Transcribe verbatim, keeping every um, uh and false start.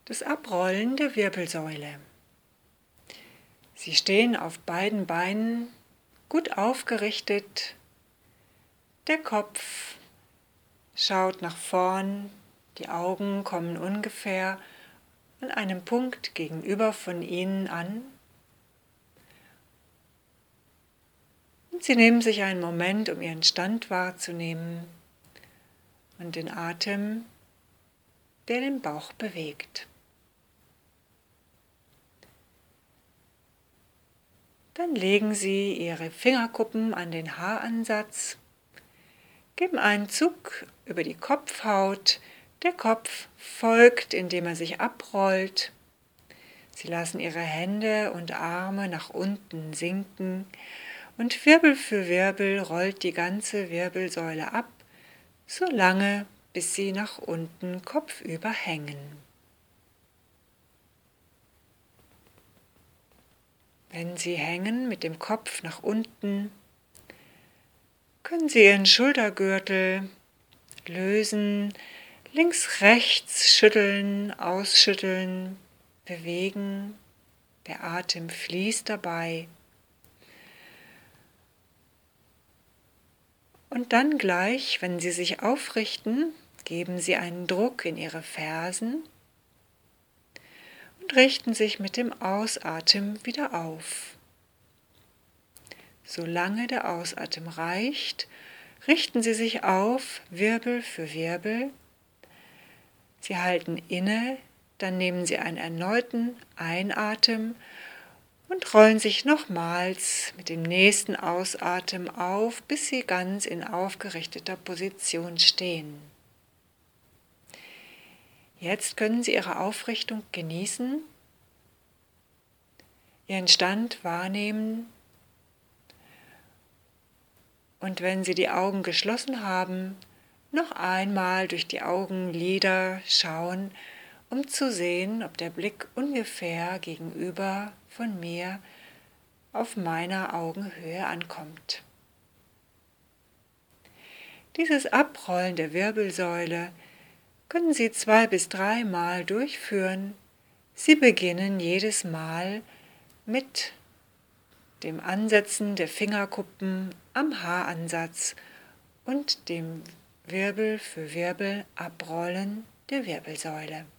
Das Abrollen der Wirbelsäule. Sie stehen auf beiden Beinen, gut aufgerichtet. Der Kopf schaut nach vorn, die Augen kommen ungefähr an einem Punkt gegenüber von Ihnen an. Und Sie nehmen sich einen Moment, um Ihren Stand wahrzunehmen und den Atem, der den Bauch bewegt. Dann legen Sie Ihre Fingerkuppen an den Haaransatz, geben einen Zug über die Kopfhaut. Der Kopf folgt, indem er sich abrollt. Sie lassen Ihre Hände und Arme nach unten sinken und Wirbel für Wirbel rollt die ganze Wirbelsäule ab, solange bis sie nach unten kopfüber hängen. Wenn Sie hängen mit dem Kopf nach unten, können Sie Ihren Schultergürtel lösen, links, rechts schütteln, ausschütteln, bewegen. Der Atem fließt dabei. Und dann gleich, wenn Sie sich aufrichten, geben Sie einen Druck in Ihre Fersen und richten sich mit dem Ausatmen wieder auf. Solange der Ausatmen reicht, richten Sie sich auf, Wirbel für Wirbel. Sie halten inne, dann nehmen Sie einen erneuten Einatmen und rollen sich nochmals mit dem nächsten Ausatmen auf, bis Sie ganz in aufgerichteter Position stehen. Jetzt können Sie Ihre Aufrichtung genießen, Ihren Stand wahrnehmen und wenn Sie die Augen geschlossen haben, noch einmal durch die Augenlider schauen, um zu sehen, ob der Blick ungefähr gegenüber von mir auf meiner Augenhöhe ankommt. Dieses Abrollen der Wirbelsäule können Sie zwei bis dreimal durchführen. Sie beginnen jedes Mal mit dem Ansetzen der Fingerkuppen am Haaransatz und dem Wirbel für Wirbel Abrollen der Wirbelsäule.